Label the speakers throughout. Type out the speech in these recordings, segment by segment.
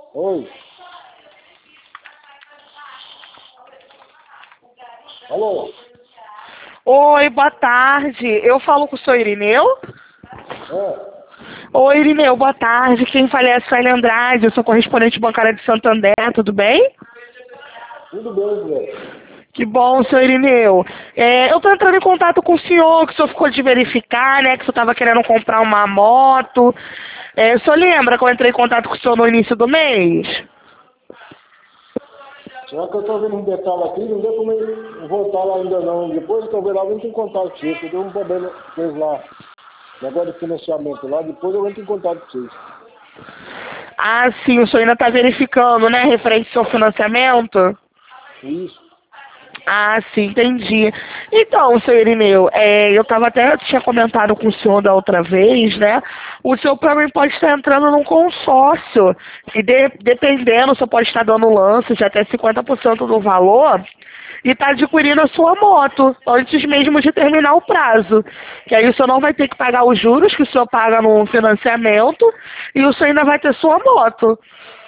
Speaker 1: Oi. Alô?
Speaker 2: Oi, boa tarde. Eu falo com o senhor Irineu?
Speaker 1: É,
Speaker 2: Oi, Irineu, boa tarde. Quem fala é a Sueli Andrade, eu sou correspondente bancária de Santander, tudo bem?
Speaker 1: tudo bem, Zé?
Speaker 2: Que bom, senhor Irineu. Eu estou entrando em contato com o senhor, que o senhor ficou de verificar, né, que o senhor estava querendo comprar uma moto. O senhor lembra que eu entrei em contato com o senhor no início do mês?
Speaker 1: Só que eu tô vendo um detalhe aqui, não deu como eu voltar lá ainda não. Depois que eu ver lá, eu entro em contato com vocês, porque deu um problema com eles lá. Negócio de financiamento lá, depois eu entro em contato com vocês.
Speaker 2: Ah, sim, o senhor ainda está verificando, né, referente ao seu financiamento?
Speaker 1: Isso.
Speaker 2: Ah, sim, entendi. Então, senhor Irineu, tinha comentado com o senhor da outra vez, né? O senhor para mim pode estar entrando num consórcio. E dependendo, o senhor pode estar dando lance de até 50% do valor e está adquirindo a sua moto antes mesmo de terminar o prazo. Que aí o senhor não vai ter que pagar os juros que o senhor paga no financiamento e o senhor ainda vai ter sua moto.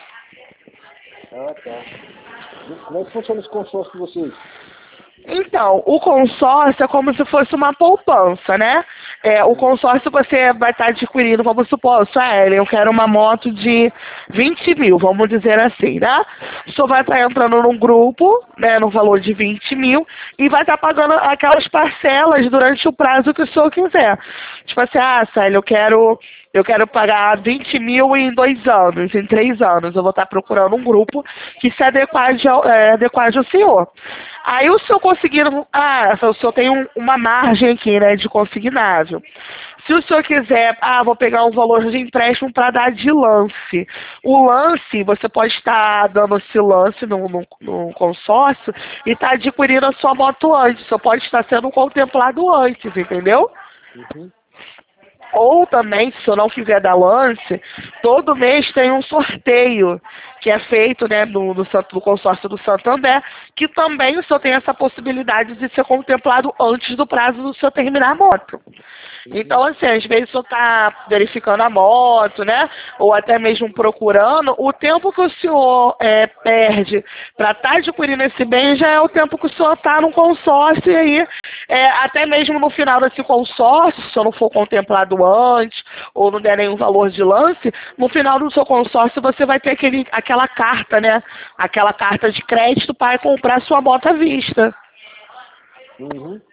Speaker 1: Ah, tá. Como é que funciona esse consórcio de vocês?
Speaker 2: Então, o consórcio é como se fosse uma poupança, né? O consórcio você vai estar adquirindo, vamos supor, Sueli, eu quero uma moto de 20 mil, vamos dizer assim, né? O senhor vai estar entrando num grupo, né, no valor de 20 mil, e vai estar pagando aquelas parcelas durante o prazo que o senhor quiser. Tipo assim, Sueli, eu quero pagar 20 mil em 2 anos, em 3 anos. Eu vou estar procurando um grupo que se adequade ao senhor. Aí o senhor conseguindo. O senhor tem uma margem aqui, né, de consignável. Se o senhor quiser, vou pegar um valor de empréstimo para dar de lance. O lance, você pode estar dando esse lance no consórcio e estar adquirindo a sua moto antes. O senhor pode estar sendo contemplado antes, entendeu?
Speaker 1: Uhum.
Speaker 2: Ou também, se o senhor não quiser dar lance, todo mês tem um sorteio que é feito, né, no consórcio do Santander, que também o senhor tem essa possibilidade de ser contemplado antes do prazo do senhor terminar a moto. Então, assim, às vezes o senhor está verificando a moto, né? Ou até mesmo procurando, o tempo que o senhor perde para estar adquirindo esse bem já é o tempo que o senhor está no consórcio e aí, até mesmo no final desse consórcio, se o senhor não for contemplado antes ou não der nenhum valor de lance, no final do seu consórcio você vai ter aquela carta, né? Aquela carta de crédito para comprar sua moto à vista.
Speaker 1: Uhum.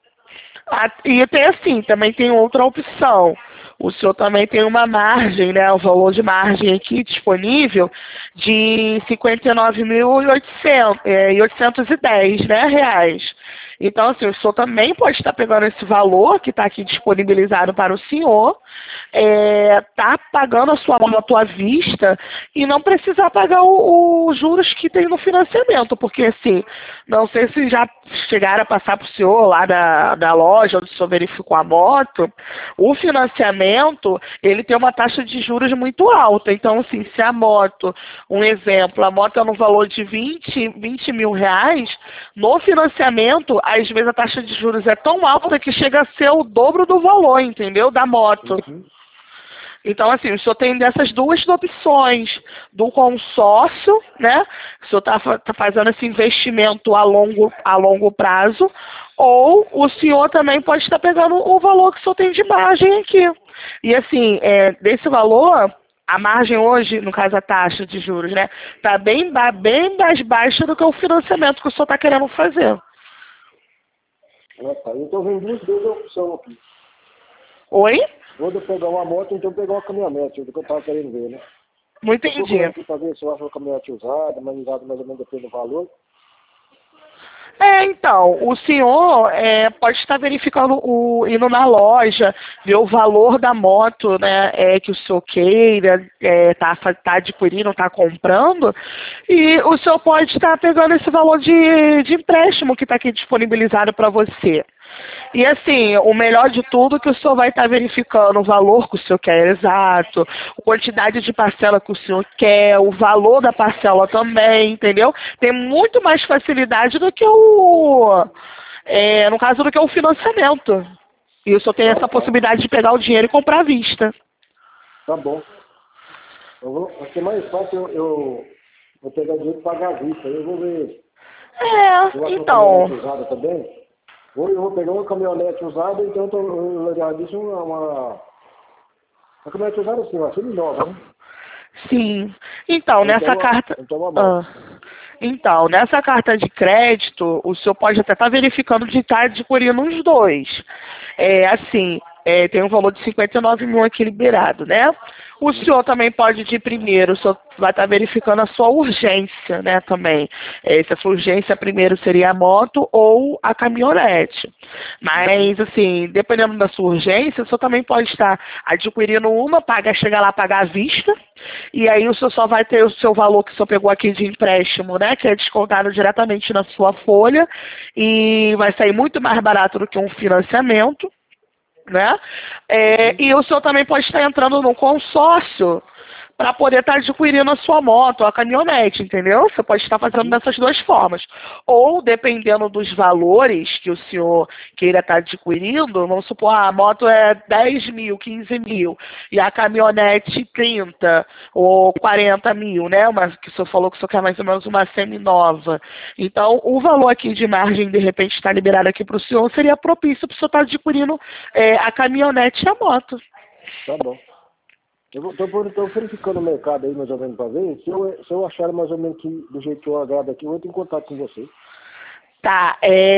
Speaker 2: E tem assim, também tem outra opção. O senhor também tem uma margem, né? O valor de margem aqui disponível de 59.810, né, reais. Então, assim, o senhor também pode estar pegando esse valor que está aqui disponibilizado para o senhor, tá pagando a sua moto à vista e não precisar pagar os juros que tem no financiamento, porque assim, não sei se já chegaram a passar para o senhor lá da loja onde o senhor verificou a moto, o financiamento, ele tem uma taxa de juros muito alta. Então, assim, se a moto, um exemplo, a moto é no valor de 20 mil reais, no financiamento, às vezes a taxa de juros é tão alta que chega a ser o dobro do valor, entendeu? Da moto.
Speaker 1: Uhum.
Speaker 2: Então, assim, o senhor tem dessas duas opções, do consórcio, né? O senhor está fazendo esse investimento a longo prazo, ou o senhor também pode estar pegando o valor que o senhor tem de margem aqui. E, assim, desse valor, a margem hoje, no caso a taxa de juros, né? Está bem mais baixa do que o financiamento que o senhor está querendo fazer.
Speaker 1: Ah, tá. Eu tô vendo duas opções aqui.
Speaker 2: Oi?
Speaker 1: Ou eu pegar uma moto, então pegar uma caminhonete, do que eu tava querendo ver, né?
Speaker 2: Não
Speaker 1: Tô procurando
Speaker 2: entendi.
Speaker 1: aqui pra ver se eu acho uma caminhonete usada, mas usada mais ou menos depende do valor.
Speaker 2: Então, o senhor pode estar verificando, indo na loja, ver o valor da moto, né, que o senhor queira, tá adquirindo, tá comprando, e o senhor pode estar pegando esse valor de empréstimo que está aqui disponibilizado para você. E assim, o melhor de tudo é que o senhor vai estar verificando o valor que o senhor quer exato, a quantidade de parcela que o senhor quer, o valor da parcela também, entendeu? Tem muito mais facilidade do que no caso, do que o financiamento. E o senhor tem
Speaker 1: Ah,
Speaker 2: essa
Speaker 1: tá.
Speaker 2: possibilidade de pegar o dinheiro e comprar à vista.
Speaker 1: Tá bom. Vai ser mais fácil eu vou pegar dinheiro e pagar a vista. Aí eu vou ver.
Speaker 2: Então.
Speaker 1: Usada também. Eu vou pegar uma caminhonete usada, então eu já disse uma caminhonete usada assim, uma semi-nova, né?
Speaker 2: Sim. Então, nessa carta. Então, nessa carta de crédito, o senhor pode até estar verificando de estar adquirindo os dois. Tem um valor de 59 mil aqui liberado, né? O senhor também pode, de primeiro, o senhor vai estar verificando a sua urgência, né, também. Se a sua urgência primeiro seria a moto ou a caminhonete. Mas, assim, dependendo da sua urgência, o senhor também pode estar adquirindo uma, chegar lá, pagar à vista, e aí o senhor só vai ter o seu valor que o senhor pegou aqui de empréstimo, né, que é descontado diretamente na sua folha, e vai sair muito mais barato do que um financiamento, né? E o senhor também pode estar entrando num consórcio para poder estar adquirindo a sua moto, a caminhonete, entendeu? Você pode estar fazendo dessas duas formas. Ou, dependendo dos valores que o senhor queira estar adquirindo, vamos supor, a moto é 10 mil, 15 mil, e a caminhonete 30 ou 40 mil, né? Que o senhor falou que o senhor quer mais ou menos uma semi-nova. Então, o valor aqui de margem, de repente, está liberado aqui para o senhor, seria propício para o senhor estar adquirindo a caminhonete e a moto.
Speaker 1: Tá bom. Eu tô verificando o mercado aí mais ou menos para ver. Se eu achar mais ou menos do jeito que eu agrado aqui, eu entro em contato com você.
Speaker 2: Tá,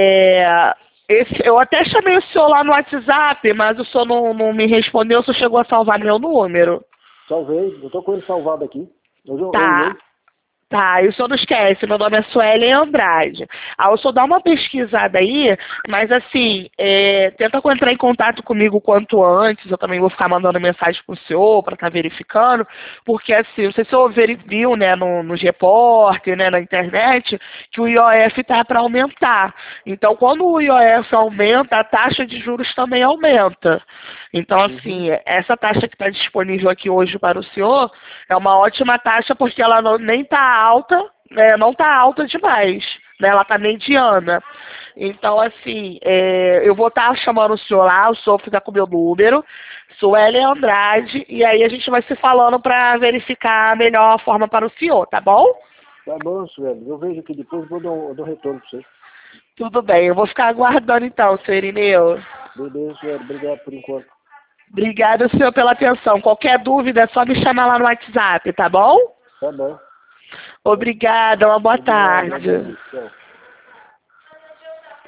Speaker 2: eu até chamei o senhor lá no WhatsApp, mas o senhor não me respondeu, o senhor chegou a salvar meu número?
Speaker 1: Salvei, eu tô com ele salvado aqui.
Speaker 2: Tá, e o senhor não esquece, meu nome é Suelen Andrade. O senhor dá uma pesquisada aí, mas assim, tenta entrar em contato comigo o quanto antes, eu também vou ficar mandando mensagem pro senhor para estar verificando, porque assim, não sei se o senhor viu, né, nos repórter, né, na internet, que o IOF tá para aumentar. Então, quando o IOF aumenta, a taxa de juros também aumenta. Então, assim, essa taxa que está disponível aqui hoje para o senhor é uma ótima taxa porque ela nem está alta, não está alta demais, né? Ela está mediana. Então, assim, eu vou estar chamando o senhor lá, o senhor fica com o meu número, Suelen Andrade, e aí a gente vai se falando para verificar a melhor forma para o senhor, tá bom?
Speaker 1: Tá bom, Suelen. Eu vejo aqui depois, eu dou retorno para você.
Speaker 2: Tudo bem, eu vou ficar aguardando então, senhor Irineu.
Speaker 1: Beleza, Suelen. Obrigado por enquanto.
Speaker 2: Obrigada, senhor, pela atenção. Qualquer dúvida é só me chamar lá no WhatsApp, tá bom?
Speaker 1: Tá bom.
Speaker 2: Obrigada, uma boa tarde.
Speaker 1: Tchau.